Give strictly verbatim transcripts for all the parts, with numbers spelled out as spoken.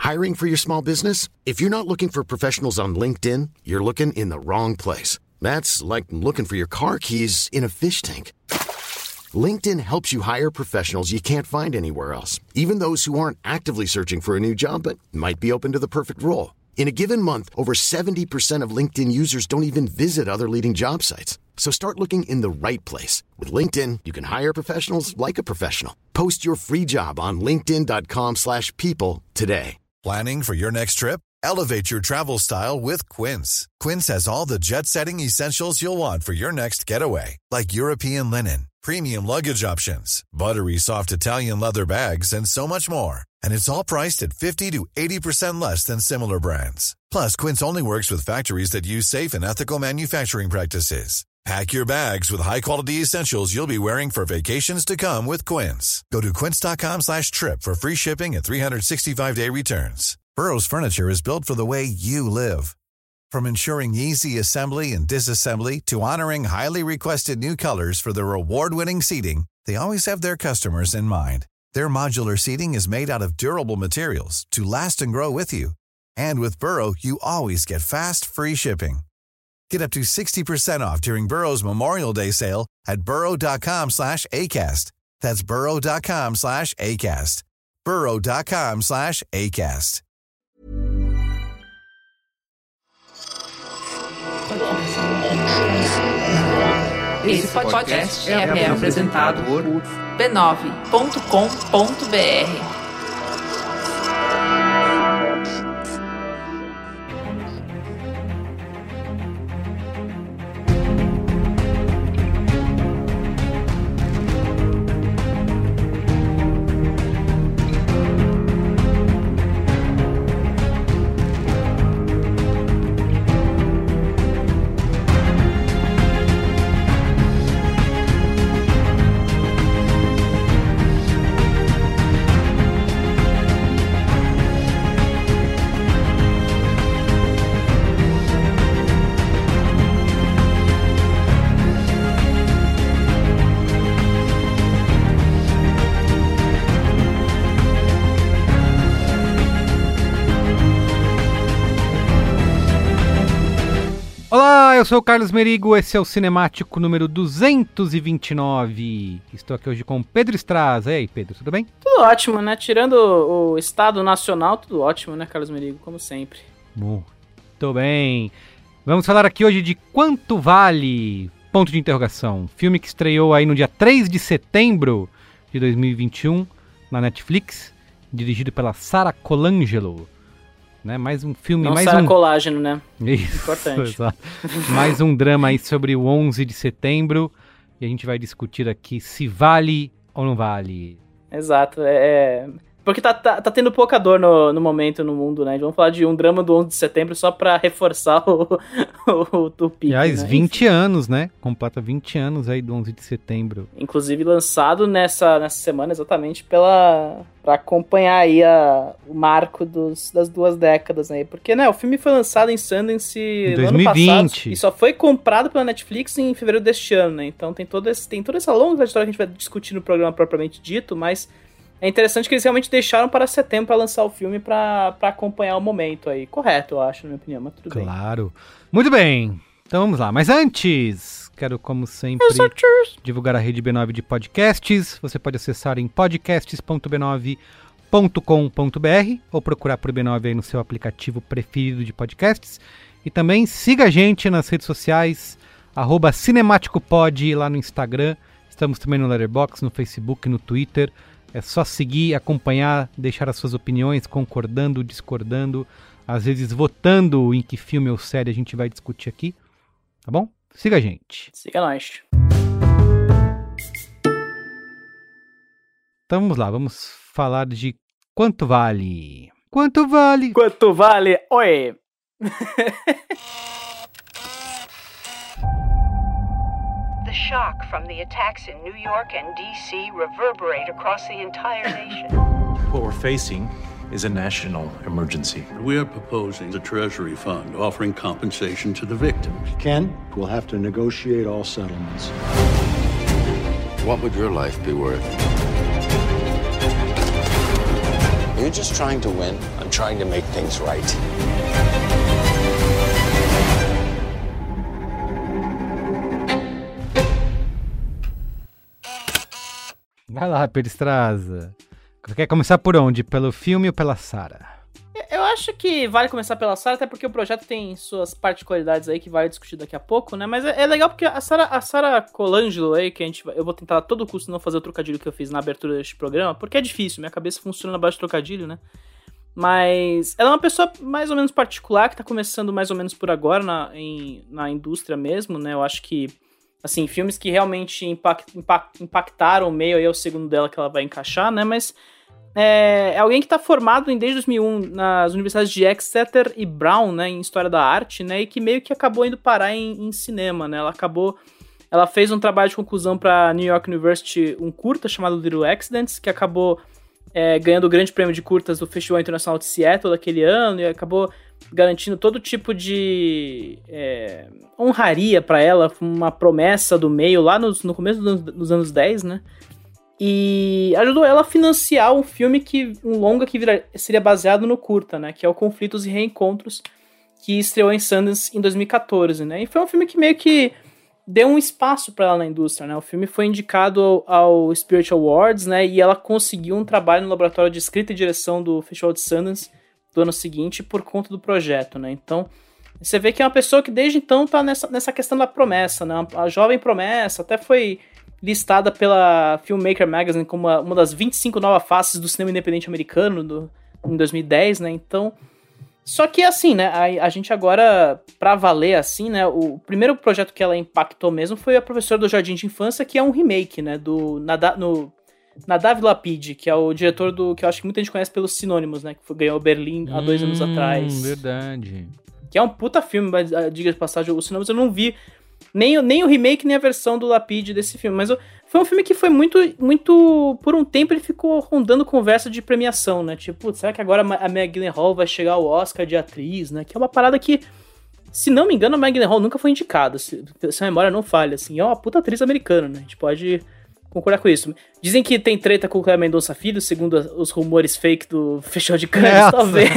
Hiring for your small business? If you're not looking for professionals on LinkedIn, you're looking in the wrong place. That's like looking for your car keys in a fish tank. LinkedIn helps you hire professionals you can't find anywhere else, even those who aren't actively searching for a new job but might be open to the perfect role. In a given month, over seventy percent of LinkedIn users don't even visit other leading job sites. So start looking in the right place. With LinkedIn, you can hire professionals like a professional. Post your free job on linkedin.com slash people today. Planning for your next trip? Elevate your travel style with Quince. Quince has all the jet-setting essentials you'll want for your next getaway, like European linen, premium luggage options, buttery soft Italian leather bags, and so much more. And it's all priced at fifty to eighty percent less than similar brands. Plus, Quince only works with factories that use safe and ethical manufacturing practices. Pack your bags with high-quality essentials you'll be wearing for vacations to come with Quince. Go to quince.com slash trip for free shipping and three sixty-five day returns. Burrow's furniture is built for the way you live. From ensuring easy assembly and disassembly to honoring highly requested new colors for their award-winning seating, they always have their customers in mind. Their modular seating is made out of durable materials to last and grow with you. And with Burrow, you always get fast, free shipping. Get up to sixty percent off during Burrow's Memorial Day sale at burrow.com slash ACAST. That's burrow.com slash ACAST. burrow.com slash ACAST. Esse podcast é, é apresentado por b nove ponto com ponto b r. Olá, eu sou o Carlos Merigo, esse é o Cinemático número duzentos e vinte e nove. Estou aqui hoje com o Pedro Straz. E aí, Pedro, tudo bem? Tudo ótimo, né? Tirando o, o estado nacional, tudo ótimo, né, Carlos Merigo? Como sempre. Muito bem. Vamos falar aqui hoje de Quanto Vale? Ponto de interrogação. Filme que estreou aí no dia três de setembro de dois mil e vinte e um na Netflix, dirigido pela Sara Colangelo. Né? Mais um filme, Não mais Sara um Colágeno, né? Isso, importante. Exato. Mais um drama aí sobre o onze de setembro e a gente vai discutir aqui se vale ou não vale. Exato, é... Porque tá, tá, tá tendo pouca dor no, no momento no mundo, né? Vamos falar de um drama do onze de setembro só pra reforçar o, o, o, o pique, Aliás, né? vinte Enfim. anos, né? Completa vinte anos aí do onze de setembro. Inclusive lançado nessa, nessa semana exatamente pela... pra acompanhar aí a, o marco dos, das duas décadas aí. Porque, né, o filme foi lançado em Sundance Em no dois mil e ano vinte. passado e só foi comprado pela Netflix em fevereiro deste ano, né? Então tem, todo esse, tem toda essa longa história que a gente vai discutir no programa propriamente dito, mas é interessante que eles realmente deixaram para setembro para lançar o filme para pra acompanhar o momento aí. Correto, eu acho, na minha opinião, mas tudo bem. Claro. Muito bem. Então vamos lá. Mas antes, quero, como sempre, divulgar a rede B nove de podcasts. Você pode acessar em podcasts ponto b nove ponto com ponto b r ou procurar por B nove aí no seu aplicativo preferido de podcasts. E também siga a gente nas redes sociais, arroba cinemáticopod lá no Instagram. Estamos também no Letterboxd, no Facebook, no Twitter. É só seguir, acompanhar, deixar as suas opiniões, concordando, discordando, às vezes votando em que filme ou série a gente vai discutir aqui, tá bom? Siga a gente. Siga nós. Então vamos lá, vamos falar de Quanto Vale. Quanto vale? Quanto vale? Oi! The shock from the attacks in New York and D C reverberate across the entire nation. What we're facing is a national emergency. We are proposing the Treasury Fund offering compensation to the victims. Ken, we'll have to negotiate all settlements. What would your life be worth? Are you just trying to win? I'm trying to make things right. Vai lá, Peristraza. Você quer começar por onde? Pelo filme ou pela Sarah? Eu acho que vale começar pela Sarah, até porque o projeto tem suas particularidades aí que vale discutir daqui a pouco, né? Mas é, é legal porque a Sarah, a Sarah Colangelo aí, que a gente vai, eu vou tentar a todo custo não fazer o trocadilho que eu fiz na abertura deste programa, porque é difícil, minha cabeça funciona na base de trocadilho, né? Mas ela é uma pessoa mais ou menos particular, que tá começando mais ou menos por agora na, em, na indústria mesmo, né? Eu acho que, assim, filmes que realmente impact, impact, impactaram o meio aí é o segundo dela que ela vai encaixar, né? Mas é, é alguém que tá formado em, desde dois mil e um nas universidades de Exeter e Brown, né? Em História da Arte, né? E que meio que acabou indo parar em, em cinema, né? Ela acabou... Ela fez um trabalho de conclusão pra New York University, um curta chamado Little Accidents, que acabou... É, ganhando o grande prêmio de curtas do Festival Internacional de Seattle daquele ano, e acabou garantindo todo tipo de é, honraria pra ela, uma promessa do meio lá nos, no começo dos, dos anos dez, né? E ajudou ela a financiar um filme, que um longa que vira, seria baseado no curta, né? Que é o Conflitos e Reencontros, que estreou em Sundance em dois mil e catorze, né? E foi um filme que meio que deu um espaço para ela na indústria, né? O filme foi indicado ao, ao Spirit Awards, né? E ela conseguiu um trabalho no laboratório de escrita e direção do Festival de Sundance do ano seguinte por conta do projeto, né? Então, você vê que é uma pessoa que desde então tá nessa, nessa questão da promessa, né? A jovem promessa, até foi listada pela Filmmaker Magazine como uma, uma das vinte e cinco novas faces do cinema independente americano do, em dois mil e dez, né? Então... Só que assim, né, a, a gente agora, pra valer assim, né, o primeiro projeto que ela impactou mesmo foi A Professora do Jardim de Infância, que é um remake, né, do Nada, no, Nadav Lapid, que é o diretor do, que eu acho que muita gente conhece pelos Sinônimos, né, que foi, ganhou o Berlim há dois hum, anos atrás. Verdade. Que é um puta filme, mas diga de passagem, os Sinônimos eu não vi nem, nem o remake, nem a versão do Lapid desse filme, mas eu, foi um filme que foi muito, muito, por um tempo ele ficou rondando conversa de premiação, né, tipo, putz, será que agora a Maggie Gyllenhaal vai chegar ao Oscar de atriz, né, que é uma parada que, se não me engano, a Maggie Gyllenhaal nunca foi indicada, se, se a memória não falha, assim, é uma puta atriz americana, né, a gente pode concordar com isso. Dizem que tem treta com o Cléber Mendonça Filho, segundo os rumores fake do Festival de Cannes, talvez,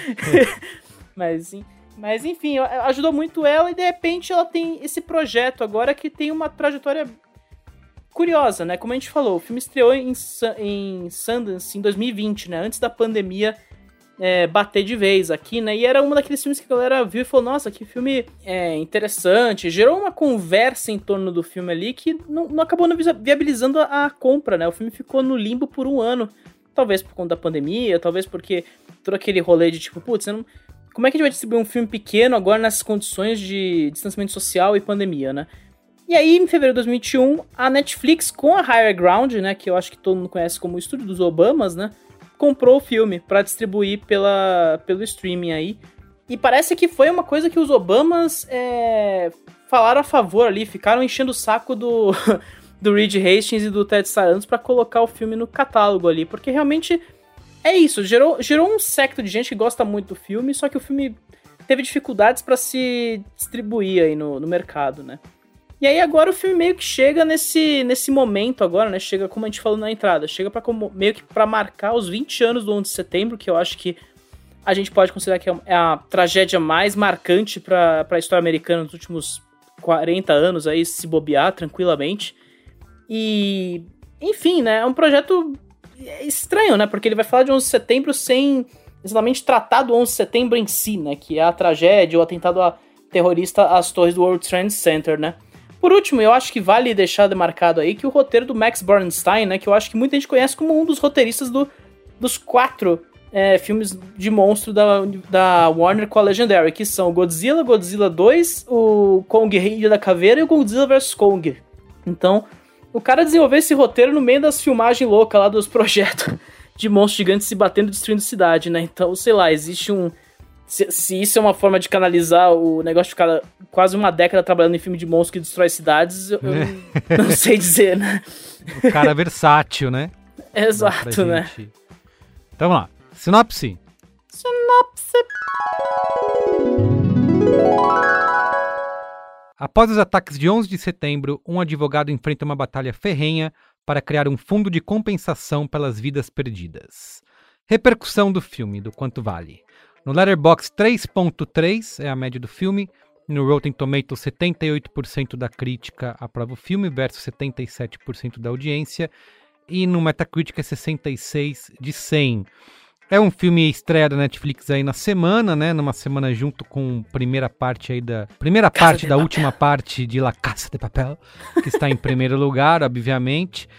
mas, sim. Mas, enfim, ajudou muito ela e, de repente, ela tem esse projeto agora que tem uma trajetória curiosa, né? Como a gente falou, o filme estreou em, em Sundance em dois mil e vinte, né? Antes da pandemia é, bater de vez aqui, né? E era um daqueles filmes que a galera viu e falou, nossa, que filme é, interessante. Gerou uma conversa em torno do filme ali que não, não acabou não viabilizando a, a compra, né? O filme ficou no limbo por um ano. Talvez por conta da pandemia, talvez porque todo aquele rolê de tipo, putz, você não... Como é que a gente vai distribuir um filme pequeno agora nessas condições de distanciamento social e pandemia, né? E aí, em fevereiro de dois mil e vinte e um, a Netflix, com a Higher Ground, né, que eu acho que todo mundo conhece como o estúdio dos Obamas, né, comprou o filme para distribuir pela, pelo streaming aí. E parece que foi uma coisa que os Obamas é, falaram a favor ali, ficaram enchendo o saco do, do Reed Hastings e do Ted Sarandos para colocar o filme no catálogo ali, porque realmente... É isso, gerou, gerou um secto de gente que gosta muito do filme, só que o filme teve dificuldades pra se distribuir aí no, no mercado, né? E aí agora o filme meio que chega nesse, nesse momento agora, né? Chega, como a gente falou na entrada, chega pra, como, meio que pra marcar os vinte anos do onze de setembro, que eu acho que a gente pode considerar que é a tragédia mais marcante pra, pra história americana nos últimos quarenta anos, aí, se bobear tranquilamente. E, enfim, né? É um projeto... É estranho, né? Porque ele vai falar de onze de setembro sem exatamente tratar do onze de setembro em si, né? Que é a tragédia, o atentado a terrorista às torres do World Trade Center, né? Por último, eu acho que vale deixar demarcado aí que o roteiro do Max Bernstein, né? Que eu acho que muita gente conhece como um dos roteiristas do, dos quatro é, filmes de monstro da, da Warner com a Legendary, que são Godzilla, Godzilla dois, o Kong Ilha da Caveira e o Godzilla versus. Kong. Então... O cara desenvolveu esse roteiro no meio das filmagens loucas lá dos projetos de monstros gigantes se batendo e destruindo cidade, né? Então, sei lá, existe um... Se, se isso é uma forma de canalizar o negócio de ficar quase uma década trabalhando em filme de monstros que destrói cidades, eu, eu não sei dizer, né? O cara versátil, né? Exato, né? Então, vamos lá. Sinopse. Sinopse. Após os ataques de onze de setembro, um advogado enfrenta uma batalha ferrenha para criar um fundo de compensação pelas vidas perdidas. Repercussão do filme, do quanto vale. No Letterboxd, três ponto três é a média do filme. No Rotten Tomatoes, setenta e oito por cento da crítica aprova o filme versus setenta e sete por cento da audiência. E no Metacritic é sessenta e seis de cem. É um filme estreia da Netflix aí na semana, né? Numa semana junto com a primeira parte aí da... Primeira Casa parte da papel. Última parte de La Casa de Papel, que está em primeiro lugar, obviamente.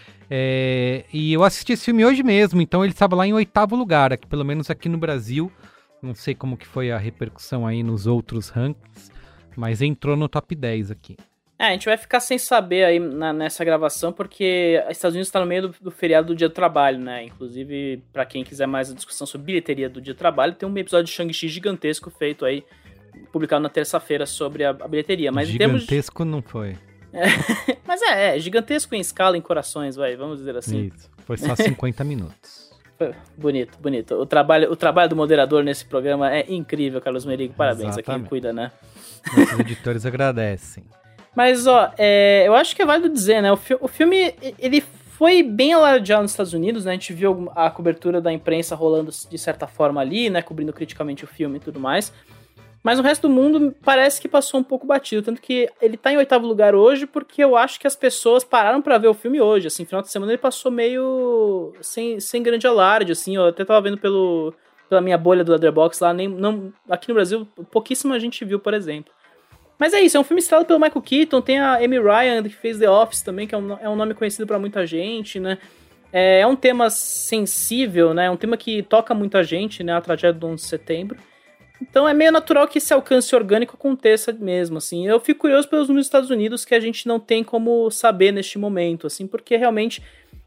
É, e eu assisti esse filme hoje mesmo, então ele estava lá em oitavo lugar, aqui, pelo menos aqui no Brasil. Não sei como que foi a repercussão aí nos outros rankings, mas entrou no top dez aqui. É, a gente vai ficar sem saber aí na, nessa gravação, porque os Estados Unidos está no meio do, do feriado do Dia do Trabalho, né? Inclusive, para quem quiser mais a discussão sobre bilheteria do Dia do Trabalho, tem um episódio de Shang-Chi gigantesco feito aí, publicado na terça-feira sobre a, a bilheteria. Mas gigantesco de... não foi. É, mas é, é, gigantesco em escala, em corações, vai, vamos dizer assim. Isso, foi só cinquenta minutos. Bonito, bonito. O trabalho, o trabalho do moderador nesse programa é incrível, Carlos Merigo. Parabéns. Exatamente. A quem cuida, né? Nossos editores agradecem. Mas, ó, é, eu acho que é válido dizer, né? O, fi- o filme, ele foi bem alardeado nos Estados Unidos, né? A gente viu a cobertura da imprensa rolando de certa forma ali, né? Cobrindo criticamente o filme e tudo mais. Mas no resto do mundo parece que passou um pouco batido. Tanto que ele tá em oitavo lugar hoje porque eu acho que as pessoas pararam pra ver o filme hoje. Assim, final de semana ele passou meio sem, sem grande alarde, assim. Eu até tava vendo pelo, pela minha bolha do Letterboxd lá. Nem, não, aqui no Brasil, pouquíssima gente viu, por exemplo. Mas é isso, é um filme estrelado pelo Michael Keaton, tem a Amy Ryan, que fez The Office também, que é um, é um nome conhecido pra muita gente, né? É, é um tema sensível, né? É um tema que toca muita gente, né? A tragédia do onze de setembro. Então é meio natural que esse alcance orgânico aconteça mesmo, assim. Eu fico curioso pelos números dos Estados Unidos, que a gente não tem como saber neste momento, assim, porque realmente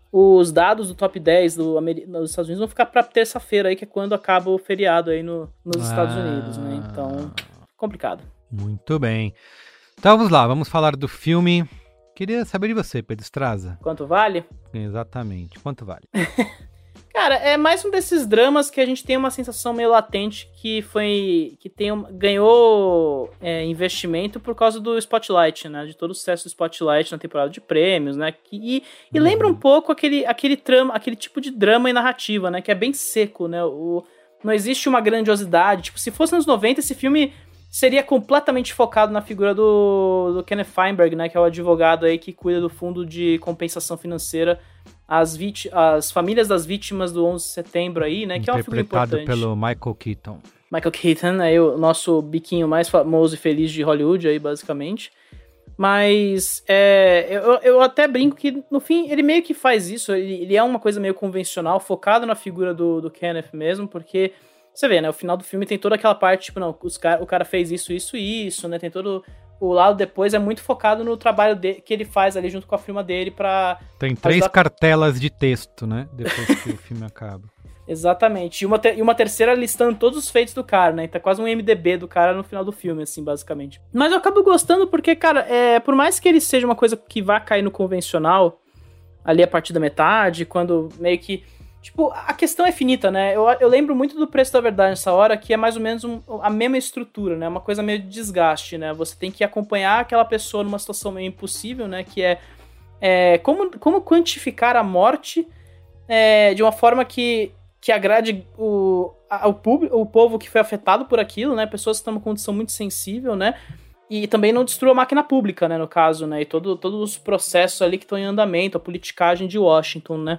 os dados do top dez do Ameri- dos Estados Unidos vão ficar pra terça-feira aí, que é quando acaba o feriado aí no, nos ah. Estados Unidos, né? Então, complicado. Muito bem. Então vamos lá, vamos falar do filme. Queria saber de você, Pedro Estraza. Quanto vale? Exatamente, quanto vale? Cara, é mais um desses dramas que a gente tem uma sensação meio latente que foi. que tem um, ganhou é, investimento por causa do Spotlight, né? De todo o sucesso do Spotlight na temporada de prêmios, né? Que, e e uhum. lembra um pouco aquele, aquele, trama, aquele tipo de drama e narrativa, né? Que é bem seco, né? O, não existe uma grandiosidade. Tipo, se fosse nos noventa, esse filme seria completamente focado na figura do, do Kenneth Feinberg, né, que é o advogado aí que cuida do fundo de compensação financeira às, vit- às famílias das vítimas do onze de setembro aí, né, que é uma figura importante. Interpretado pelo Michael Keaton. Michael Keaton, aí o nosso biquinho mais famoso e feliz de Hollywood aí, basicamente. Mas é, eu, eu até brinco que, no fim, ele meio que faz isso, ele, ele é uma coisa meio convencional, focado na figura do, do Kenneth mesmo, porque você vê, né, o final do filme tem toda aquela parte, tipo, não, os cara, o cara fez isso, isso e isso, né, tem todo o lado depois, é muito focado no trabalho de, que ele faz ali junto com a firma dele pra... Tem três ajudar... cartelas de texto, né, depois que o filme acaba. Exatamente, e uma, te- e uma terceira listando todos os feitos do cara, né, tá quase um M D B do cara no final do filme, assim, basicamente. Mas eu acabo gostando porque, cara, é, por mais que ele seja uma coisa que vá cair no convencional, ali a partir da metade, quando meio que... Tipo, a questão é finita, né? Eu, eu lembro muito do Preço da Verdade nessa hora, que é mais ou menos um, a mesma estrutura, né? Uma coisa meio de desgaste, né? Você tem que acompanhar aquela pessoa numa situação meio impossível, né? Que é, é como, como quantificar a morte é, de uma forma que, que agrade o, a, o, pub, o povo que foi afetado por aquilo, né? Pessoas que estão numa condição muito sensível, né? E também não destrua a máquina pública, né? No caso, né? E todo, todos os processos ali que estão em andamento, a politicagem de Washington, né?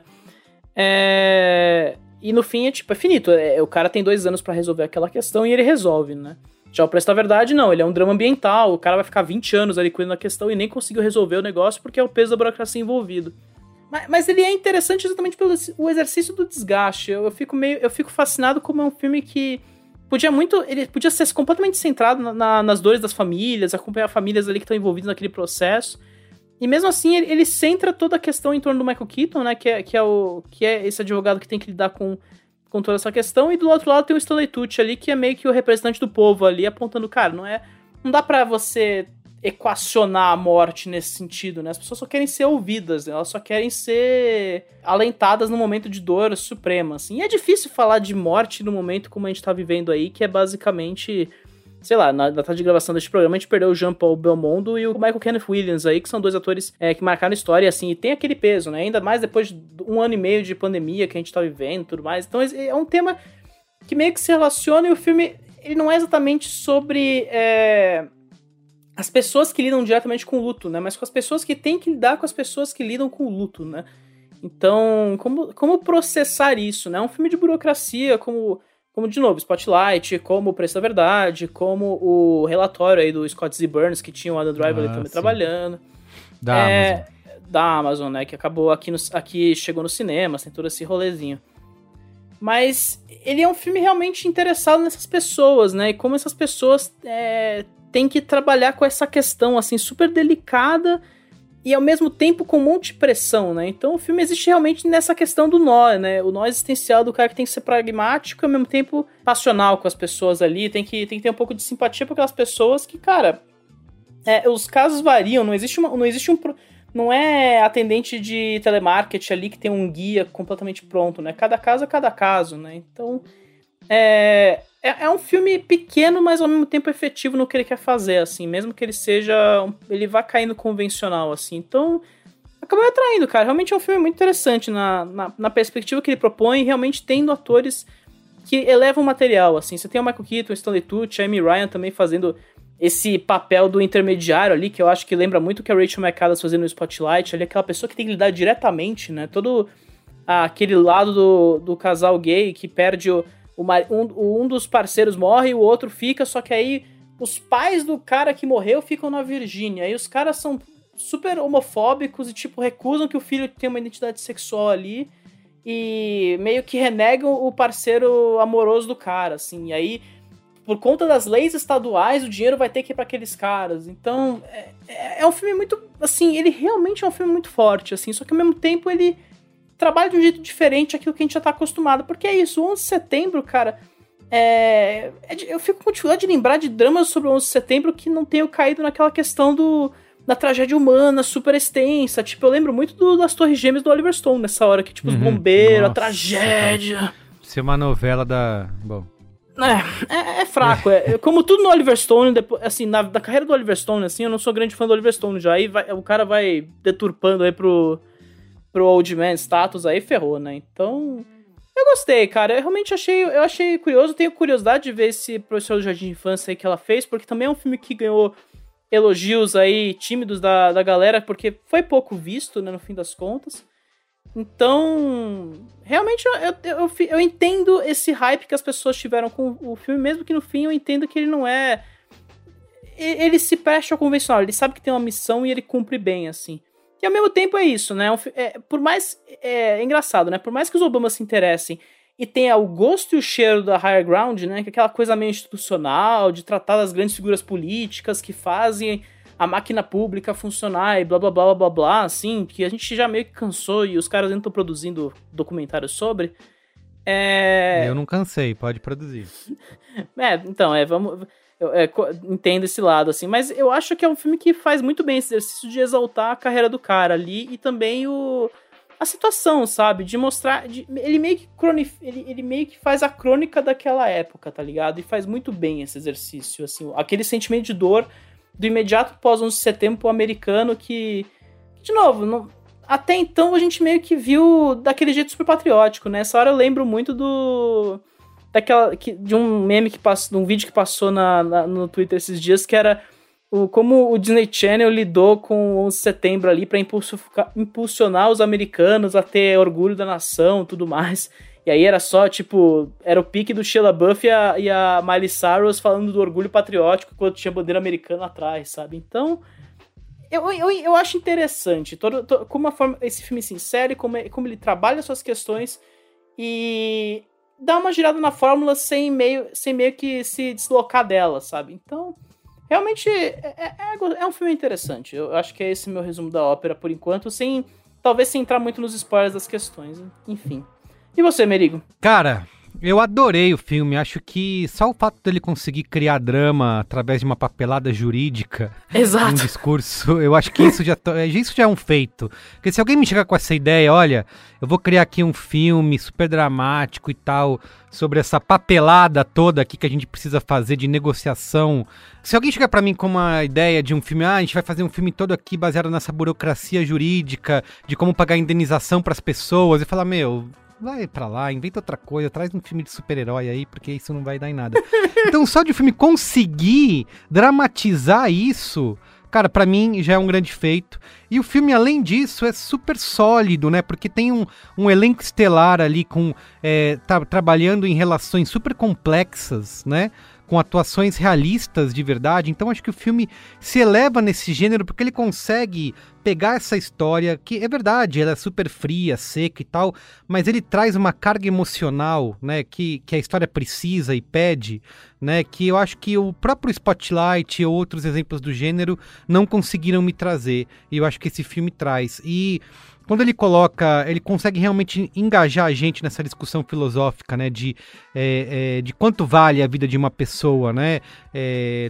É... E no fim é tipo, é finito, é, o cara tem dois anos pra resolver aquela questão e ele resolve, né? Já o Preço da Verdade não, ele é um drama ambiental, o cara vai ficar vinte anos ali cuidando da questão e nem conseguiu resolver o negócio porque é o peso da burocracia envolvido. Mas, mas ele é interessante exatamente pelo o exercício do desgaste, eu, eu fico meio, eu fico fascinado como é um filme que podia muito, ele podia ser completamente centrado na, na, nas dores das famílias, acompanhar famílias ali que estão envolvidas naquele processo. E mesmo assim, ele, ele centra toda a questão em torno do Michael Keaton, né? Que é, que é, o, que é esse advogado que tem que lidar com, com toda essa questão. E do outro lado tem o Stanley Tucci ali, que é meio que o representante do povo ali, apontando, cara, não é... Não dá pra você equacionar a morte nesse sentido, né? As pessoas só querem ser ouvidas, né? Elas só querem ser alentadas num momento de dor suprema, assim. E é difícil falar de morte no momento como a gente tá vivendo aí, que é basicamente... sei lá, na data de gravação deste programa, a gente perdeu o Jean-Paul Belmondo e o Michael Kenneth Williams aí, que são dois atores é, que marcaram a história, assim, e tem aquele peso, né? Ainda mais depois de um ano e meio de pandemia que a gente tá vivendo e tudo mais. Então é um tema que meio que se relaciona, e o filme, ele não é exatamente sobre é, as pessoas que lidam diretamente com o luto, né? Mas com as pessoas que têm que lidar com as pessoas que lidam com o luto, né? Então, como, como processar isso, né? É um filme de burocracia, como... Como, de novo, Spotlight, como o Preço da Verdade, como o relatório aí do Scott Z. Burns, que tinha o Adam Driver ah, ali também sim. trabalhando. Da é, Amazon. Da Amazon, né? Que acabou aqui, no, aqui, chegou no cinema, tem todo esse rolezinho. Mas ele é um filme realmente interessado nessas pessoas, né? E como essas pessoas é, têm que trabalhar com essa questão, assim, super delicada e ao mesmo tempo com um monte de pressão, né? Então o filme existe realmente nessa questão do nó, né? O nó existencial do cara que tem que ser pragmático e ao mesmo tempo passional com as pessoas ali, tem que, tem que ter um pouco de simpatia por aquelas pessoas que, cara, é, os casos variam, não existe, uma, não existe um... Não é atendente de telemarketing ali que tem um guia completamente pronto, né? Cada caso é cada caso, né? Então, é, é, é um filme pequeno, mas ao mesmo tempo efetivo no que ele quer fazer, assim. Mesmo que ele seja... Ele vá caindo convencional, assim. Então, acabou me atraindo, cara. Realmente é um filme muito interessante na, na, na perspectiva que ele propõe, realmente tendo atores que elevam o material, assim. Você tem o Michael Keaton, o Stanley Tucci, a Amy Ryan também fazendo esse papel do intermediário ali, que eu acho que lembra muito o que a Rachel McAdams fazendo no Spotlight, ali, aquela pessoa que tem que lidar diretamente, né? Todo ah, aquele lado do, do casal gay que perde o, o um, um dos parceiros morre e o outro fica, só que aí os pais do cara que morreu ficam na Virgínia, aí os caras são super homofóbicos e, tipo, recusam que o filho tenha uma identidade sexual ali e meio que renegam o parceiro amoroso do cara, assim, e aí por conta das leis estaduais, o dinheiro vai ter que ir pra aqueles caras. Então, é, é um filme muito... Assim, ele realmente é um filme muito forte, assim. Só que, ao mesmo tempo, ele trabalha de um jeito diferente daquilo que a gente já tá acostumado. Porque é isso, o onze de setembro, cara... É, é de, eu fico com dificuldade de lembrar de dramas sobre o onze de setembro que não tenham caído naquela questão do, da tragédia humana super extensa. Tipo, eu lembro muito do, das Torres Gêmeas do Oliver Stone nessa hora. Que, tipo, os uhum. bombeiros, Nossa, a tragédia... Isso é uma novela da... Bom... É, é, é fraco, é, como tudo no Oliver Stone, depois, assim, na, da carreira do Oliver Stone, assim, eu não sou grande fã do Oliver Stone já, aí vai, o cara vai deturpando aí pro, pro Old Man status, aí ferrou, né, então, eu gostei, cara, eu realmente achei, eu achei curioso, tenho curiosidade de ver esse Professor do Jardim de Infância aí que ela fez, porque também é um filme que ganhou elogios aí tímidos da, da galera, porque foi pouco visto, né, no fim das contas. Então, realmente eu, eu, eu, eu entendo esse hype que as pessoas tiveram com o filme, mesmo que no fim eu entendo que ele não é... Ele se presta ao convencional, ele sabe que tem uma missão e ele cumpre bem, assim. E ao mesmo tempo é isso, né? É, por mais... É, é engraçado, né? Por mais que os Obamas se interessem e tenha o gosto e o cheiro da higher ground, né? Que é aquela coisa meio institucional, de tratar das grandes figuras políticas que fazem... a máquina pública funcionar e blá blá blá blá blá, assim, que a gente já meio que cansou e os caras ainda estão produzindo documentários sobre. É... Eu não cansei, pode produzir. É, então, é, vamos... Eu é, entendo esse lado, assim, mas eu acho que é um filme que faz muito bem esse exercício de exaltar a carreira do cara ali e também o... a situação, sabe? De mostrar... De... Ele, meio que cronif... ele, ele meio que faz a crônica daquela época, tá ligado? E faz muito bem esse exercício, assim, aquele sentimento de dor do imediato pós onze de setembro americano que, de novo, não, até então a gente meio que viu daquele jeito super patriótico, né? Essa hora eu lembro muito do... daquela, que, de um meme que passou, de um vídeo que passou na, na, no Twitter esses dias, que era o, como o Disney Channel lidou com o onze de setembro ali pra impulsionar os americanos a ter orgulho da nação e tudo mais. E aí era só, tipo, era o pique do Shia LaBeouf e a, e a Miley Cyrus falando do orgulho patriótico quando tinha bandeira americana atrás, sabe? Então, eu, eu, eu acho interessante todo, todo, como a forma, esse filme se insere, como, como ele trabalha suas questões e dá uma girada na fórmula sem meio, sem meio que se deslocar dela, sabe? Então, realmente é, é, é um filme interessante. Eu acho que é esse meu resumo da ópera por enquanto, sem talvez sem entrar muito nos spoilers das questões, enfim. E você, Merigo? Cara, Eu adorei o filme, acho que só o fato dele conseguir criar drama através de uma papelada jurídica, Exato. um discurso, eu acho que isso já, isso já é um feito. Porque se alguém me chegar com essa ideia, olha, eu vou criar aqui um filme super dramático e tal, sobre essa papelada toda aqui que a gente precisa fazer de negociação. Se alguém chegar pra mim com uma ideia de um filme, ah, a gente vai fazer um filme todo aqui baseado nessa burocracia jurídica, de como pagar indenização pras pessoas, eu falar, meu... vai pra lá, inventa outra coisa, traz um filme de super-herói aí, porque isso não vai dar em nada. Então, só de o filme conseguir dramatizar isso, cara, pra mim já é um grande feito. E o filme, além disso, é super sólido, né? Porque tem um, um elenco estelar ali com é, tá, trabalhando em relações super complexas, né? Com atuações realistas de verdade. Então acho que o filme se eleva nesse gênero porque ele consegue pegar essa história, que é verdade, ela é super fria, seca e tal, mas ele traz uma carga emocional, né, que, que a história precisa e pede, né, que eu acho que o próprio Spotlight e outros exemplos do gênero não conseguiram me trazer, e eu acho que esse filme traz. E quando ele coloca, ele consegue realmente engajar a gente nessa discussão filosófica, né, de, é, é, de quanto vale a vida de uma pessoa, né, é,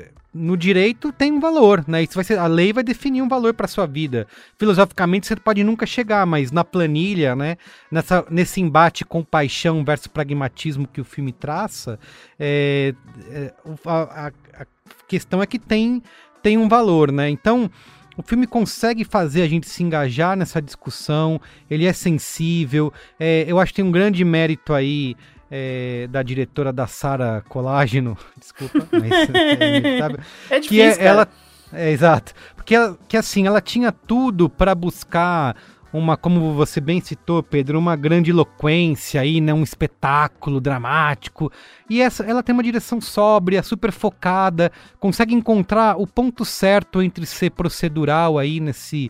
no direito tem um valor, né, isso vai ser, a lei vai definir um valor para sua vida. Filosoficamente você pode nunca chegar, mas na planilha, né, nessa, nesse embate compaixão versus pragmatismo que o filme traça, é, é, a, a questão é que tem, tem um valor, né, então... O filme consegue fazer a gente se engajar nessa discussão, ele é sensível, é, eu acho que tem um grande mérito aí é, da diretora da Sarah Colágeno, desculpa, mas é, sabe? É difícil, que é, cara. ela, é, exato, porque ela, que assim, ela tinha tudo para buscar uma, como você bem citou, Pedro, uma grande eloquência aí, né, um espetáculo dramático, e essa, ela tem uma direção sóbria, super focada, consegue encontrar o ponto certo entre ser procedural aí nesse,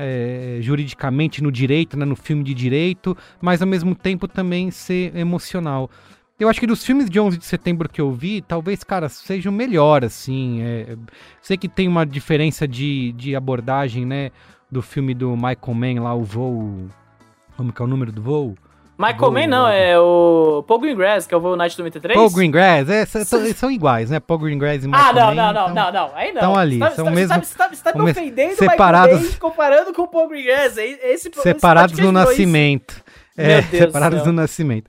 é, juridicamente no direito, né, no filme de direito, mas ao mesmo tempo também ser emocional. Eu acho que dos filmes de onze de setembro que eu vi, talvez, cara, seja o melhor, assim, é, sei que tem uma diferença de, de abordagem, né, do filme do Michael Mann lá, o Voo... Como que é o número do voo? Michael Voo, Mann não, é o Paul Greengrass, que é o Voo Night noventa e três? Paul Greengrass, é, são, são iguais, né? Paul Greengrass e Michael Ah, não, Mann, não, não, então, não, não, aí não. Estão ali, você são tá, mesmo... Você tá, você tá me mes- ofendendo separados, Michael Mann comparando com o Paul Greengrass. Esse, separados esse no nascimento. É, Meu Deus separados do céu. no nascimento.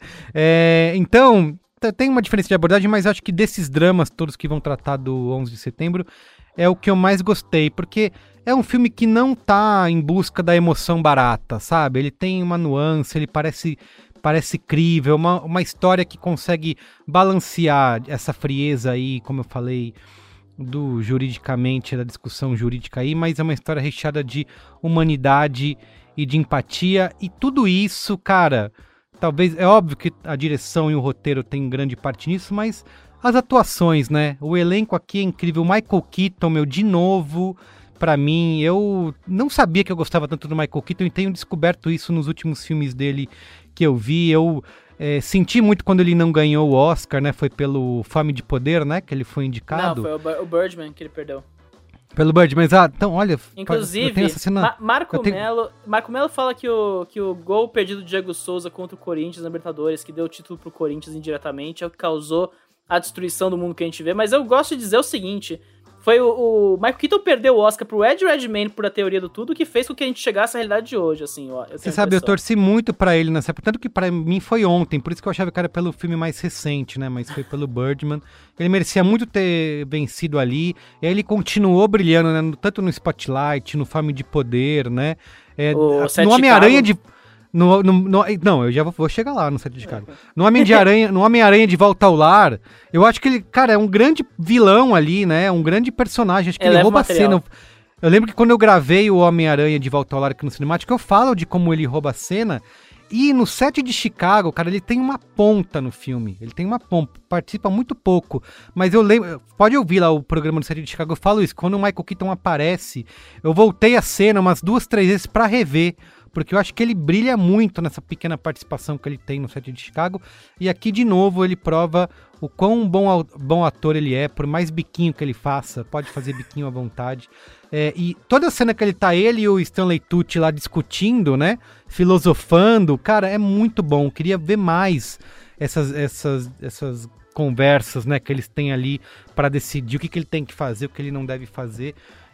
É, então, t- tem uma diferença de abordagem, mas acho que desses dramas todos que vão tratar do onze de setembro, é o que eu mais gostei, porque é um filme que não tá em busca da emoção barata, sabe? Ele tem uma nuance, ele parece, parece crível, uma, uma história que consegue balancear essa frieza aí, como eu falei, do juridicamente, da discussão jurídica aí, mas é uma história recheada de humanidade e de empatia, e tudo isso, cara, talvez, é óbvio que a direção e o roteiro tem grande parte nisso, mas as atuações, né? O elenco aqui é incrível, Michael Keaton, meu, de novo, pra mim, eu não sabia que eu gostava tanto do Michael Keaton e tenho descoberto isso nos últimos filmes dele que eu vi, eu é, senti muito quando ele não ganhou o Oscar, né? Foi pelo Fome de Poder, né? Que ele foi indicado. Não, foi o, Bu- o Birdman que ele perdeu. Pelo Bird, mas ah, então, olha, Inclusive, eu tenho essa cena, Ma- Marco eu tenho- Melo, Marco Melo fala que o, que o gol perdido do Diego Souza contra o Corinthians na Libertadores, que deu o título pro Corinthians indiretamente, é o que causou a destruição do mundo que a gente vê. Mas eu gosto de dizer o seguinte, foi o, o Michael Keaton perdeu o Oscar pro Ed Redmayne por A Teoria do Tudo, que fez com que a gente chegasse à realidade de hoje, assim, ó. Eu Você tenho a sabe, eu impressão. torci muito pra ele nessa época, tanto que pra mim foi ontem, por isso que eu achava que era pelo filme mais recente, né, mas foi pelo Birdman. Ele merecia muito ter vencido ali, e aí ele continuou brilhando, né, no- tanto no Spotlight, no Fome de Poder, né, é, O a- Sete no de Homem-Aranha Chicago. de... No, no- no- não, eu já vou, vou chegar lá no Sete de Chicago. No Homem de Aranha, no Homem-Aranha de Volta ao Lar, eu acho que ele, cara, é um grande vilão ali, né, um grande personagem, acho que ele Eleva o rouba a material. cena. Eu lembro que quando eu gravei o Homem-Aranha de Volta ao Lar aqui no Cinemático, eu falo de como ele rouba a cena. E no set de Chicago, cara, ele tem uma ponta no filme. Ele tem uma ponta, participa muito pouco. Mas eu lembro, pode ouvir lá o programa do set de Chicago, eu falo isso. Quando o Michael Keaton aparece, eu voltei a cena umas duas, três vezes pra rever. Porque eu acho que ele brilha muito nessa pequena participação que ele tem no set de Chicago. E aqui, de novo, ele prova o quão bom, au- bom ator ele é, por mais biquinho que ele faça, pode fazer biquinho à vontade. É, e toda a cena que ele tá, ele e o Stanley Tucci lá discutindo, né, filosofando, cara, é muito bom, queria ver mais. essas, essas, essas conversas, né, que eles têm ali para decidir o que, que ele tem que fazer, o que ele não deve fazer.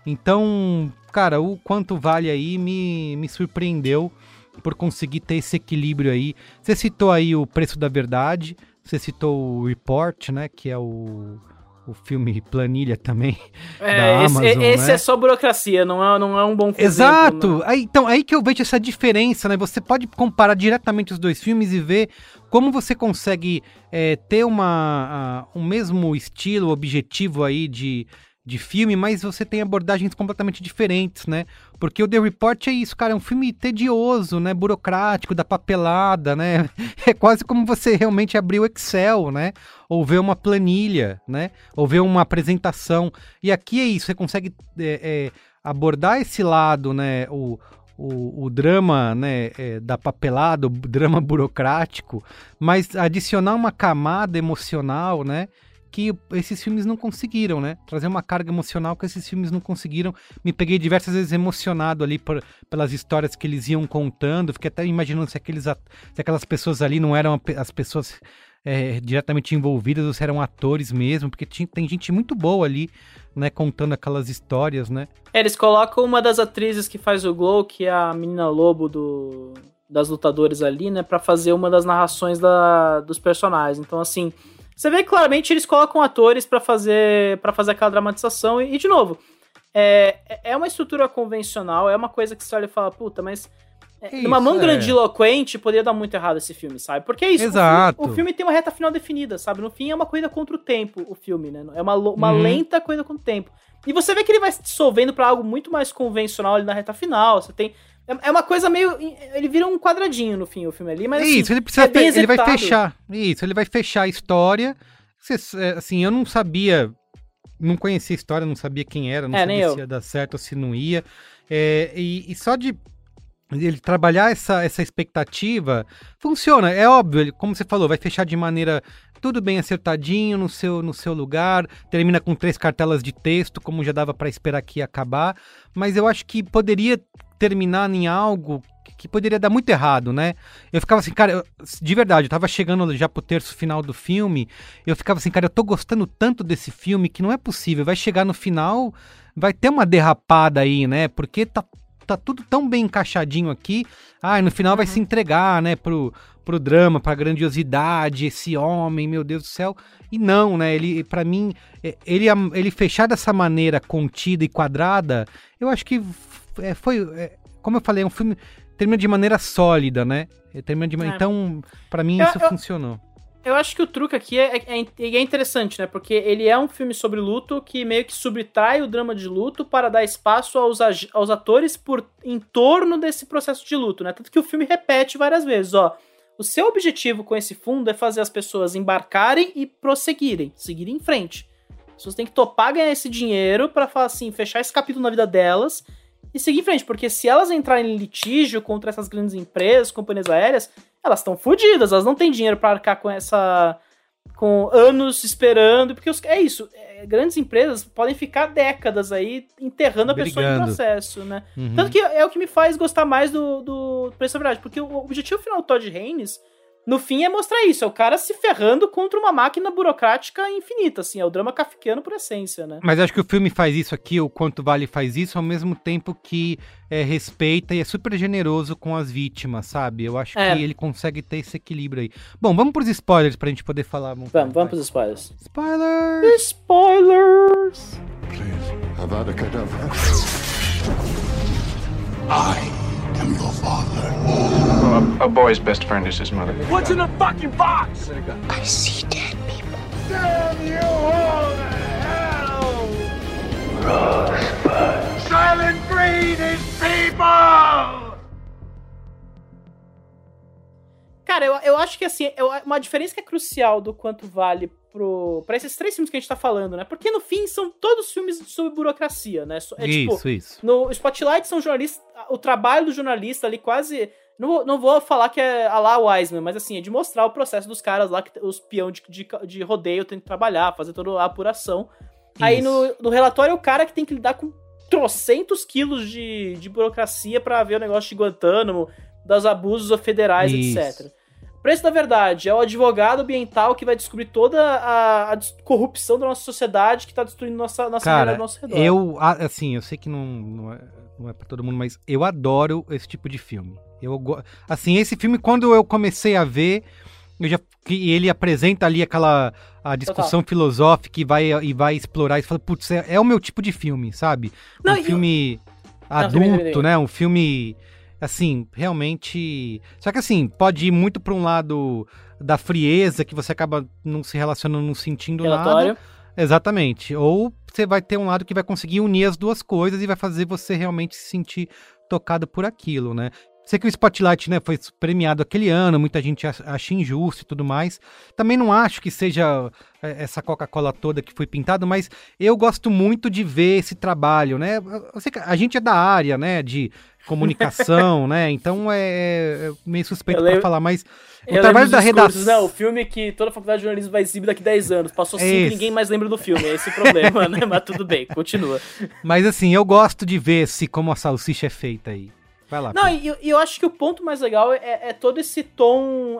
Então, cara, o Quanto Vale aí me, me surpreendeu por conseguir ter esse equilíbrio aí. Você citou aí o Preço da Verdade, você citou o Report, né, que é o... o filme Planilha também, é, da esse, Amazon, esse né? é só burocracia, não é, não é um bom exemplo. Exato! Né? Aí, então, aí que eu vejo essa diferença, né? Você pode comparar diretamente os dois filmes e ver como você consegue é, ter uma, uh, um mesmo estilo, objetivo aí de, de filme, mas você tem abordagens completamente diferentes, né? Porque o The Report é isso, cara, é um filme tedioso, né? Burocrático, da papelada, né? É quase como você realmente abrir o Excel, né? Ou ver uma planilha, né? Ou ver uma apresentação. E aqui é isso, você consegue é, é, abordar esse lado, né? O, o, o drama, né? É, da papelada, o drama burocrático, mas adicionar uma camada emocional, né? Que esses filmes não conseguiram, né? Trazer uma carga emocional que esses filmes não conseguiram. Me peguei diversas vezes emocionado ali por, pelas histórias que eles iam contando. Fiquei até imaginando se, aqueles, se aquelas pessoas ali não eram as pessoas é, diretamente envolvidas ou se eram atores mesmo, porque tinha, tem gente muito boa ali, né? Contando aquelas histórias, né? É, eles colocam uma das atrizes que faz o Glow, que é a menina lobo do, das lutadoras ali, né? Pra fazer uma das narrações da, dos personagens. Então, assim... Você vê que claramente eles colocam atores pra fazer, pra fazer aquela dramatização. E, e de novo, é, é uma estrutura convencional, é uma coisa que você olha e fala, puta, mas... É, numa mão é. grandiloquente, poderia dar muito errado esse filme, sabe? Porque é isso, Exato. O, filme, o filme tem uma reta final definida, sabe? No fim é uma corrida contra o tempo, o filme, né? É uma, uma uhum. lenta corrida contra o tempo. E você vê que ele vai se dissolvendo pra algo muito mais convencional ali na reta final. Você tem... É uma coisa meio... Ele vira um quadradinho no fim, o filme ali, mas assim, isso, ele precisa é bem fe- ele vai executado. fechar. Isso, ele vai fechar a história. Assim, eu não sabia... Não conhecia a história, não sabia quem era, não É, sabia nem se eu. ia dar certo ou se não ia. É, e, e só de ele trabalhar essa, essa expectativa, funciona. É óbvio, ele, como você falou, vai fechar de maneira tudo bem acertadinho, no seu, no seu lugar, termina com três cartelas de texto, como já dava pra esperar que ia acabar, mas eu acho que poderia terminar em algo que poderia dar muito errado, né? Eu ficava assim, cara, eu, de verdade, eu tava chegando já pro terço final do filme, eu ficava assim, cara, eu tô gostando tanto desse filme que não é possível, vai chegar no final, vai ter uma derrapada aí, né? Porque tá, tá tudo tão bem encaixadinho aqui, ah, no final uhum. vai se entregar, né, pro, pro drama, pra grandiosidade, esse homem, meu Deus do céu, e não, né, ele, pra mim, ele, ele fechar dessa maneira contida e quadrada, eu acho que é, foi, é, como eu falei, é um filme... Termina de maneira sólida, né? Termina de... é. Então, pra mim, eu, isso eu, funcionou. Eu acho que o truque aqui é, é, é interessante, né? Porque ele é um filme sobre luto que meio que subtrai o drama de luto para dar espaço aos, aos atores por, em torno desse processo de luto, né? Tanto que o filme repete várias vezes, ó. O seu objetivo com esse fundo é fazer as pessoas embarcarem e prosseguirem, seguirem em frente. As pessoas têm que topar ganhar esse dinheiro pra, falar assim, fechar esse capítulo na vida delas e seguir em frente, porque se elas entrarem em litígio contra essas grandes empresas, companhias aéreas, elas estão fodidas, elas não têm dinheiro para arcar com essa... com anos esperando, porque os, é isso, é, grandes empresas podem ficar décadas aí enterrando a Brigando. pessoa em processo, né? Uhum. Tanto que é o que me faz gostar mais do, do Preço da Verdade, porque o objetivo final do Todd Haynes, no fim, é mostrar isso, é o cara se ferrando contra uma máquina burocrática infinita, assim, é o drama kafkiano por essência, né? Mas acho que o filme faz isso aqui, o Quanto Vale faz isso, ao mesmo tempo que é, respeita e é super generoso com as vítimas, sabe? Eu acho é. que ele consegue ter esse equilíbrio aí. Bom, vamos pros spoilers pra gente poder falar. Vamos, vamos, vamos pros spoilers. Spoilers! Spoilers! Please, Avada Kedavra. I am your father. Well, a, a boy's best friend is his mother. What's in the fucking box? I see dead people. Damn you all to hell! Rosebud. Silent Green is people! Cara, eu, eu acho que, assim, eu, uma diferença que é crucial do Quanto Vale pro, pra esses três filmes que a gente tá falando, né? Porque, no fim, são todos filmes sobre burocracia, né? É, isso, tipo, isso. No Spotlight são jornalistas... O trabalho do jornalista ali quase... Não, não vou falar que é a lá Wiseman, mas, assim, é de mostrar o processo dos caras lá, que os peão de, de, de rodeio tem que trabalhar, fazer toda a apuração. Isso. Aí, no, no relatório, é o cara que tem que lidar com trocentos quilos de, de burocracia pra ver o negócio de Guantánamo, dos abusos federais, Isso. etcétera. preço da verdade é o advogado ambiental que vai descobrir toda a, a corrupção da nossa sociedade que tá destruindo nossa, nossa Cara, ao nosso redor. eu, assim, eu sei que não, não, é, não é pra todo mundo, mas eu adoro esse tipo de filme. Eu, assim, esse filme, quando eu comecei a ver, eu já, que ele apresenta ali aquela a discussão Total. filosófica e vai, e vai explorar e fala, putz, é, é o meu tipo de filme, sabe? Um não, filme eu... adulto, não, também, também. né? Um filme... Assim, realmente... Só que assim, pode ir muito pra um lado da frieza, que você acaba não se relacionando, não sentindo Relatório. nada. Exatamente. Ou você vai ter um lado que vai conseguir unir as duas coisas e vai fazer você realmente se sentir tocado por aquilo, né? Sei que o Spotlight, né, foi premiado aquele ano, muita gente acha injusto e tudo mais. Também não acho que seja essa Coca-Cola toda que foi pintada, mas eu gosto muito de ver esse trabalho, né? Eu sei que a gente é da área, né, de comunicação, né? Então é meio suspeito lembro, pra falar, mas o trabalho da redação... Não, o filme que toda a faculdade de jornalismo vai exibir daqui a dez anos. Passou cinco e ninguém mais lembra do filme. É esse o problema, né? Mas tudo bem, continua. Mas assim, eu gosto de ver se como a salsicha é feita aí. Vai lá. Não, e eu, eu acho que o ponto mais legal é, é todo esse tom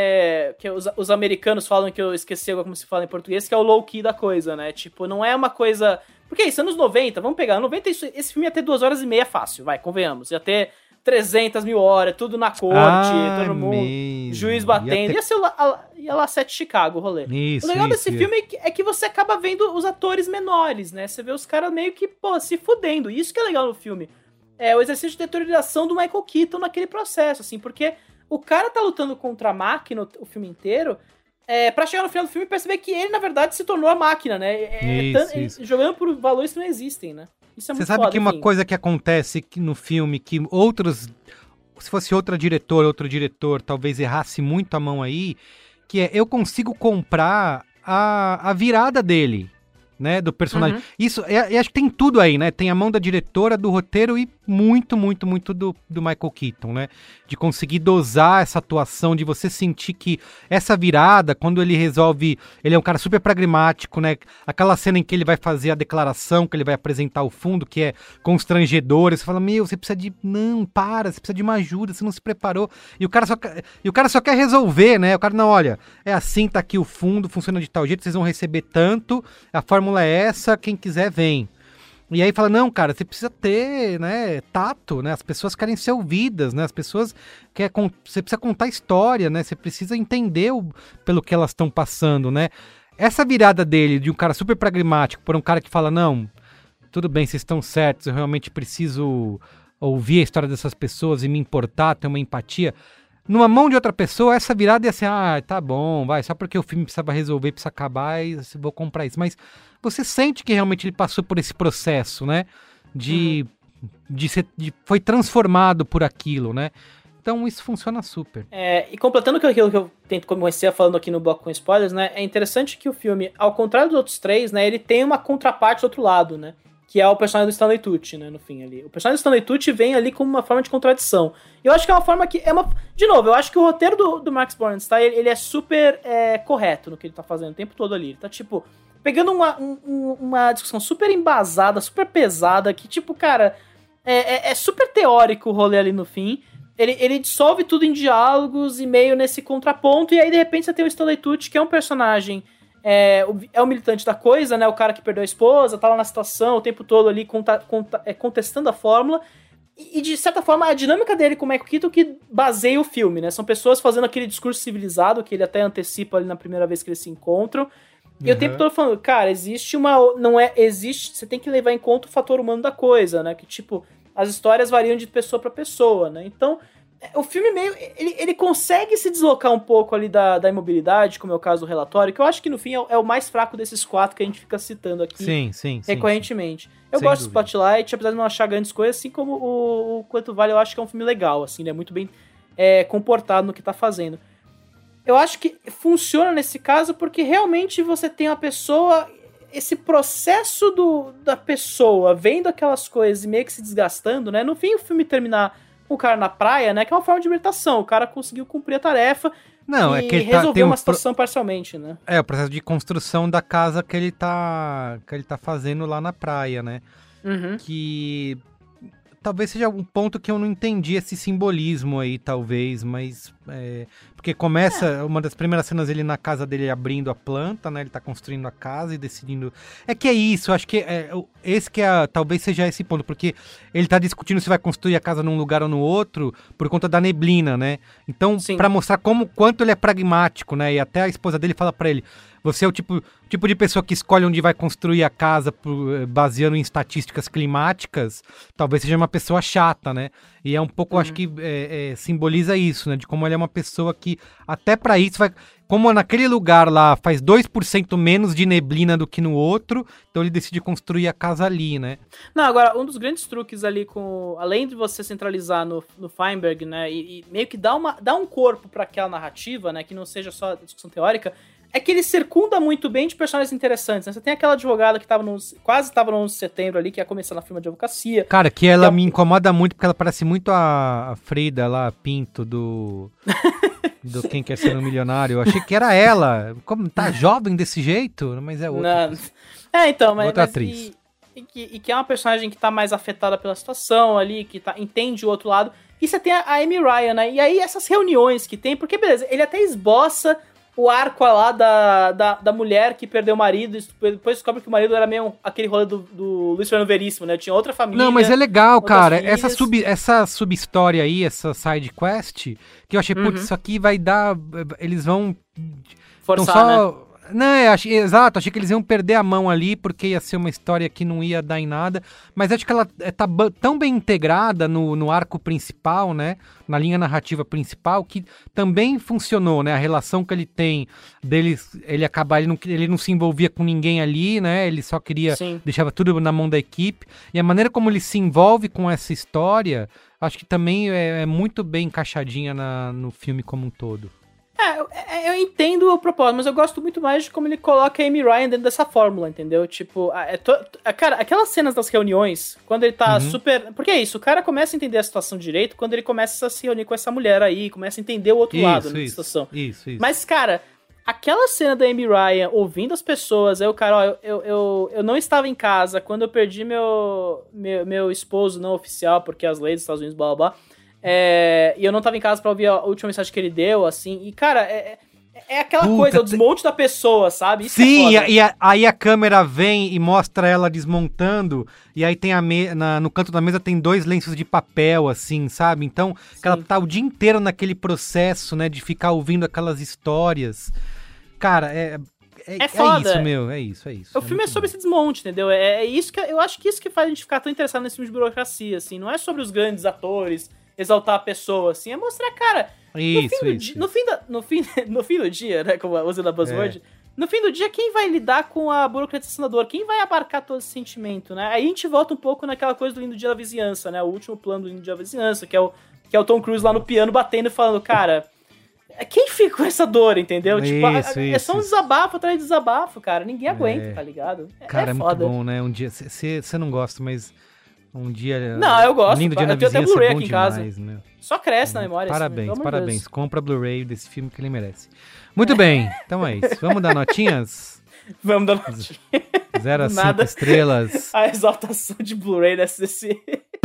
é, que os, os americanos falam, que eu esqueci agora como se fala em português, que é o low-key da coisa, né? Tipo, não é uma coisa... Porque é isso, anos noventa, vamos pegar, noventa isso, esse filme ia ter duas horas e meia fácil, vai, convenhamos. Ia ter trezentas mil horas, tudo na corte, ah, todo mundo, mesmo. juiz batendo. Ia, ter... ia ser lá, ia lá sete Chicago o rolê. Isso, o legal isso, desse isso. filme é que, é que você acaba vendo os atores menores, né? Você vê os caras meio que, pô, se fudendo. Isso que é legal no filme. É o exercício de deterioração do Michael Keaton naquele processo, assim, porque o cara tá lutando contra a máquina o filme inteiro, é, pra chegar no final do filme e perceber que ele, na verdade, se tornou a máquina, né? É, isso, tão, isso. Jogando por valores que não existem, né? Isso é muito Você sabe foda, que enfim. uma coisa que acontece no filme, que outros... Se fosse outra diretora, outro diretor, talvez errasse muito a mão aí, que é, eu consigo comprar a, a virada dele, né, do personagem. Uhum. Isso, é, acho que tem tudo aí, né? Tem a mão da diretora, do roteiro e muito, muito, muito do, do Michael Keaton, né? De conseguir dosar essa atuação, de você sentir que essa virada, quando ele resolve... Ele é um cara super pragmático, né? Aquela cena em que ele vai fazer a declaração, que ele vai apresentar o fundo, que é constrangedor. Você fala, meu, você precisa de... Não, para, você precisa de uma ajuda, você não se preparou. E o cara só, e o cara só quer resolver, né? O cara, não, olha, é assim, tá aqui o fundo, funciona de tal jeito, vocês vão receber tanto, a fórmula é essa, quem quiser vem. E aí fala, não, cara, você precisa ter, né, tato, né, as pessoas querem ser ouvidas, né, as pessoas querem, você precisa contar história, né, você precisa entender o, pelo que elas estão passando, né. Essa virada dele, de um cara super pragmático, por um cara que fala, não, tudo bem, vocês estão certos, eu realmente preciso ouvir a história dessas pessoas e me importar, ter uma empatia. Numa mão de outra pessoa, essa virada ia ser, ah, tá bom, vai, só porque o filme precisava resolver, precisa acabar, e eu vou comprar isso. Mas você sente que realmente ele passou por esse processo, né? De, uhum. de ser, de, foi transformado por aquilo, né? Então isso funciona super. É, e completando aquilo que eu tento comecei falando aqui no bloco com spoilers, né? É interessante que o filme, ao contrário dos outros três, né? Ele tem uma contraparte do outro lado, né? Que é o personagem do Stanley Tucci, né, no fim ali. O personagem do Stanley Tucci vem ali como uma forma de contradição. E eu acho que é uma forma que... é uma De novo, eu acho que o roteiro do, do Max Borenstein, ele, ele é super é, correto no que ele tá fazendo o tempo todo ali. Ele tá, tipo, pegando uma, um, uma discussão super embasada, super pesada, que, tipo, cara, é, é, é super teórico o rolê ali no fim. Ele, ele dissolve tudo em diálogos e meio nesse contraponto, e aí, de repente, você tem o Stanley Tucci, que é um personagem... É o, é o militante da coisa, né? O cara que perdeu a esposa, tá lá na situação o tempo todo ali conta, conta, é, contestando a fórmula. E, e, de certa forma, a dinâmica dele com o Michael Keaton que baseia o filme, né? São pessoas fazendo aquele discurso civilizado que ele até antecipa ali na primeira vez que eles se encontram. E uhum. o tempo todo falando, cara, existe uma... Não é... Existe... Você tem que levar em conta o fator humano da coisa, né? Que, tipo, as histórias variam de pessoa pra pessoa, né? Então... O filme meio... Ele, ele consegue se deslocar um pouco ali da, da imobilidade, como é o caso do relatório, que eu acho que no fim é, é o mais fraco desses quatro que a gente fica citando aqui sim, sim, recorrentemente. Sim, sim. Eu Sem gosto dúvida. do Spotlight, apesar de não achar grandes coisas, assim como o, o Quanto Vale eu acho que é um filme legal, assim, ele é muito bem é, comportado no que tá fazendo. Eu acho que funciona nesse caso porque realmente você tem a pessoa... Esse processo do, da pessoa vendo aquelas coisas e meio que se desgastando, né? No fim o filme terminar... o cara na praia, né? Que é uma forma de libertação. O cara conseguiu cumprir a tarefa Não, e é que ele resolveu tá, tem uma um situação pro... parcialmente, né? É, o processo de construção da casa que ele tá, que ele tá fazendo lá na praia, né? Uhum. Que talvez seja um ponto que eu não entendi esse simbolismo aí, talvez, mas É, porque começa, é. uma das primeiras cenas ele na casa dele abrindo a planta, né? Ele tá construindo a casa e decidindo... É que é isso, acho que é, esse que é, talvez seja esse ponto, porque ele tá discutindo se vai construir a casa num lugar ou no outro por conta da neblina, né? Então, pra mostrar como, quanto ele é pragmático, né? E até a esposa dele fala pra ele, você é o tipo, tipo de pessoa que escolhe onde vai construir a casa por, baseando em estatísticas climáticas, talvez seja uma pessoa chata, né? E é um pouco, uhum. acho que é, é, simboliza isso, né? De como ele é uma pessoa que, até pra isso, vai... Como naquele lugar lá faz dois por cento menos de neblina do que no outro, então ele decide construir a casa ali, né? Não, agora, um dos grandes truques ali, com além de você centralizar no, no Feinberg, né? E, e meio que dar, uma, dar um corpo pra aquela narrativa, né? Que não seja só discussão teórica, é que ele circunda muito bem de personagens interessantes, né? Você tem aquela advogada que tava no, quase estava no onze de setembro ali, que ia começar na firma de advocacia. Cara, que ela que me é... incomoda muito, porque ela parece muito a, a Frida lá, Pinto, do... do Quem Quer Ser um Milionário. Eu achei que era ela. Como tá jovem desse jeito? Mas é outra. Não. É, então, mas... Outra mas atriz. E, e, que, e que é uma personagem que tá mais afetada pela situação ali, que tá, entende o outro lado. E você tem a, a Amy Ryan, né? E aí essas reuniões que tem... Porque, beleza, ele até esboça... o arco lá da, da, da mulher que perdeu o marido, e depois descobre que o marido era meio aquele rolê do, do Luiz Fernando Veríssimo, né? Tinha outra família. Não, mas é legal, cara. Essa, sub, essa sub-história aí, essa side quest, que eu achei, uhum. putz, isso aqui vai dar... Eles vão... Forçar, só... né? Não, eu achei, exato, achei que eles iam perder a mão ali, porque ia ser uma história que não ia dar em nada, mas acho que ela tá tão bem integrada no, no arco principal, né, na linha narrativa principal, que também funcionou, né, a relação que ele tem dele, ele acabar, ele não, ele não se envolvia com ninguém ali, né, ele só queria, Sim. deixava tudo na mão da equipe, e a maneira como ele se envolve com essa história, acho que também é, é muito bem encaixadinha na, no filme como um todo. É, eu, eu entendo o propósito, mas eu gosto muito mais de como ele coloca a Amy Ryan dentro dessa fórmula, entendeu? Tipo, é to, a, cara, aquelas cenas das reuniões, quando ele tá uhum. super... Porque é isso, o cara começa a entender a situação direito quando ele começa a se reunir com essa mulher aí, começa a entender o outro isso, lado da isso, situação. Isso, isso. Mas, cara, aquela cena da Amy Ryan ouvindo as pessoas, aí o cara, ó, eu, eu, eu, eu não estava em casa quando eu perdi meu, meu, meu esposo não oficial, porque as leis dos Estados Unidos, blá, blá, blá. É, e eu não tava em casa pra ouvir a última mensagem que ele deu, assim, e cara, é, é aquela Puta, coisa, o desmonte da pessoa, sabe? Isso sim, é e, a, aí a câmera vem e mostra ela desmontando, e aí tem a me, na, no canto da mesa tem dois lenços de papel, assim, sabe? Então, ela tá o dia inteiro naquele processo, né, de ficar ouvindo aquelas histórias. Cara, é... É, é foda. É isso, meu, é isso, é isso. O é filme é sobre bom. esse desmonte, entendeu? É, é isso que eu acho que isso que faz a gente ficar tão interessado nesse filme de burocracia, assim, não é sobre os grandes atores, exaltar a pessoa, assim, é mostrar, cara, isso, no, fim do isso, dia, isso. no, fim da, no, fim, no fim do dia, né, como usando a buzzword, é. no fim do dia, quem vai lidar com a burocratização da dor? Quem vai abarcar todo esse sentimento, né? Aí a gente volta um pouco naquela coisa do Lindo Dia da Vizinhança, né, o último plano do Lindo Dia da Vizinhança, que é o, que é o Tom Cruise lá no piano batendo e falando, cara, quem fica com essa dor, entendeu? Isso, tipo, a, isso, é só um desabafo atrás de desabafo, cara, ninguém aguenta, é. tá ligado? É, cara, é, é muito foda. bom, né, um dia, você não gosta, mas... Um dia... Não, eu gosto. Lindo Dia eu na tenho até Vizinhança Blu-ray é bom aqui em casa. demais, meu. Só cresce na memória. Parabéns, assim, parabéns. Deus. Compra Blu-ray desse filme que ele merece. Muito bem, então é isso. Vamos dar notinhas? Vamos dar notinhas. Zero a cinco estrelas. A exaltação de Blu-ray desse... desse...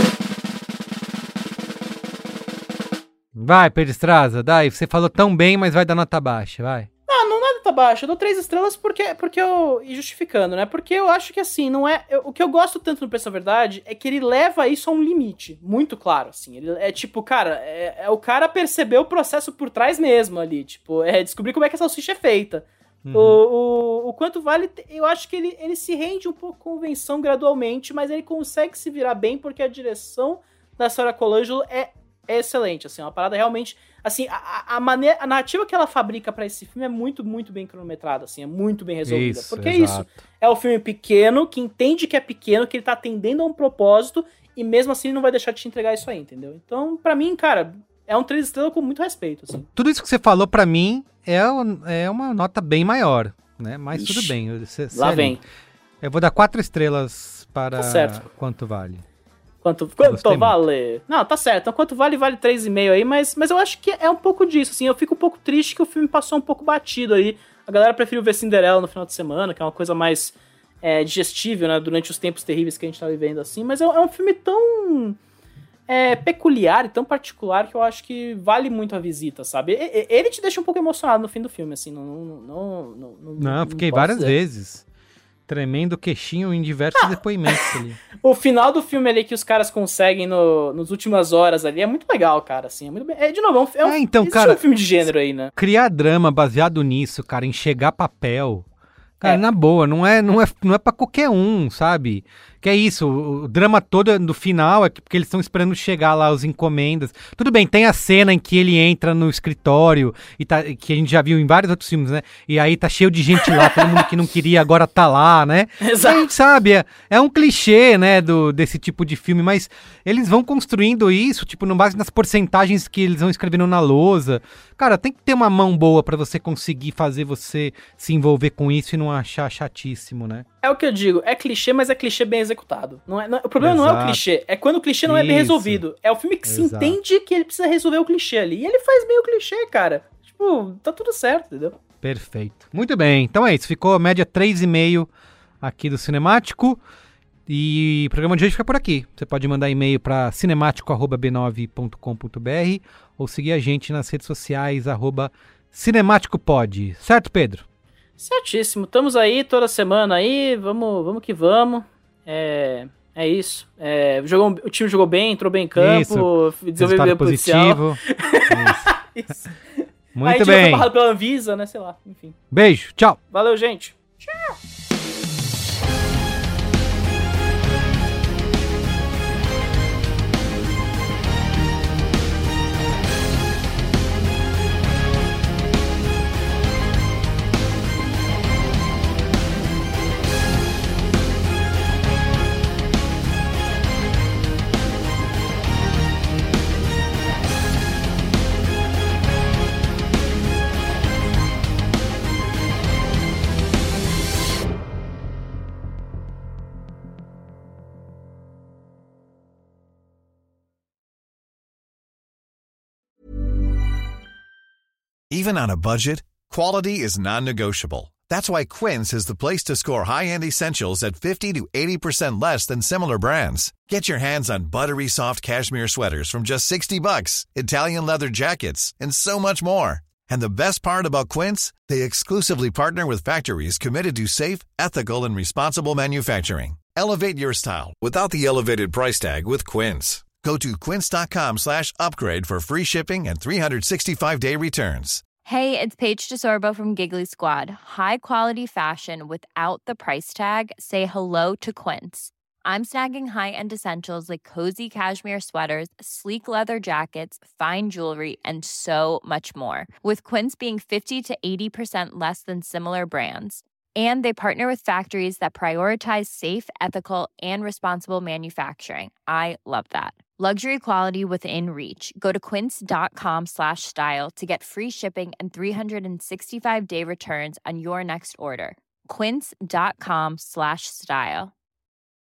Vai, Pedro Estraza, dai. Você falou tão bem, mas vai dar nota baixa, vai. Não, não nada tá baixo. Eu dou três estrelas porque, porque eu... E justificando, né? Porque eu acho que, assim, não é... Eu, o que eu gosto tanto no Preço da Verdade é que ele leva isso a um limite. Muito claro, assim. Ele é tipo, cara... É, é o cara perceber o processo por trás mesmo ali. Tipo, é descobrir como é que a salsicha é feita. Uhum. O, o, o Quanto Vale... Eu acho que ele, ele se rende um pouco à convenção gradualmente, mas ele consegue se virar bem porque a direção da Sarah Colangelo é... é excelente, assim, uma parada realmente, assim, a, a, maneira, a narrativa que ela fabrica pra esse filme é muito, muito bem cronometrada, assim, é muito bem resolvida, isso, porque exato. é isso, é um filme pequeno, que entende que é pequeno, que ele tá atendendo a um propósito, e mesmo assim ele não vai deixar de te entregar isso aí, entendeu? Então, pra mim, cara, é um três estrelas com muito respeito, assim. Tudo isso que você falou pra mim é, é uma nota bem maior, né, mas Ixi, tudo bem. Você, lá vem. Eu vou dar quatro estrelas para tá certo. Quanto Vale. Quanto, quanto vale? Muito. Não, tá certo. Então, Quanto Vale, vale três vírgula cinco aí, mas, mas eu acho que é um pouco disso, assim. Eu fico um pouco triste que o filme passou um pouco batido aí. A galera preferiu ver Cinderela no final de semana, que é uma coisa mais é, digestível, né? Durante os tempos terríveis que a gente tá vivendo, assim. Mas é, é um filme tão... é, peculiar e tão particular que eu acho que vale muito a visita, sabe? E, ele te deixa um pouco emocionado no fim do filme, assim, não... Não, não, não, não, não fiquei não várias dizer. vezes. Tremendo queixinho em diversos ah, depoimentos ali. O final do filme ali que os caras conseguem no, nas últimas horas ali é muito legal, cara, assim, é muito bem. É, de novo, é um, é, então, cara, um filme de gênero aí, né? Criar drama baseado nisso, cara, enxergar papel... Cara, é. na boa, não é, não, é, não é pra qualquer um, sabe? Que é isso, o, o drama todo no final é porque eles estão esperando chegar lá os encomendas. Tudo bem, tem a cena em que ele entra no escritório, e tá, que a gente já viu em vários outros filmes, né? E aí tá cheio de gente lá, todo mundo que não queria agora tá lá, né? Exato. A gente sabe, é, é um clichê, né, do, desse tipo de filme, mas eles vão construindo isso, tipo, no base nas porcentagens que eles vão escrevendo na lousa. Cara, tem que ter uma mão boa pra você conseguir fazer você se envolver com isso e não achar chatíssimo, né? É o que eu digo, é clichê, mas é clichê bem executado. Não é, não, o problema Exato. Não é o clichê, é quando o clichê não Isso. é bem resolvido. É o filme que Exato. Se entende que ele precisa resolver o clichê ali. E ele faz bem o clichê, cara. Tipo, tá tudo certo, entendeu? Perfeito. Muito bem, então é isso. Ficou a média três vírgula cinco aqui do Cinemático. E o programa de hoje fica por aqui. Você pode mandar e-mail para cinemático arroba b nove ponto com ponto b r ou seguir a gente nas redes sociais, arroba cinemáticopod. Certo, Pedro? Certíssimo. Estamos aí toda semana aí. Vamos, vamos que vamos. É, é isso. É, jogou, o time jogou bem, entrou bem em campo. Desenvolveu positivo. Isso. isso. Muito aí, bem. Foi barrado pela Anvisa, né? Sei lá. Enfim. Beijo. Tchau. Valeu, gente. Tchau. Even on a budget, quality is non-negotiable. That's why Quince is the place to score high-end essentials at fifty to eighty percent less than similar brands. Get your hands on buttery soft cashmere sweaters from just sixty bucks, Italian leather jackets, and so much more. And the best part about Quince, they exclusively partner with factories committed to safe, ethical, and responsible manufacturing. Elevate your style without the elevated price tag with Quince. Go to quince.com slash upgrade for free shipping and three sixty-five day returns. Hey, it's Paige DeSorbo from Giggly Squad. High quality fashion without the price tag. Say hello to Quince. I'm snagging high-end essentials like cozy cashmere sweaters, sleek leather jackets, fine jewelry, and so much more. With Quince being fifty to eighty percent less than similar brands. And they partner with factories that prioritize safe, ethical, and responsible manufacturing. I love that. Luxury quality within reach. Go to quince.com slash style to get free shipping and three sixty-five day returns on your next order. Quince.com slash style.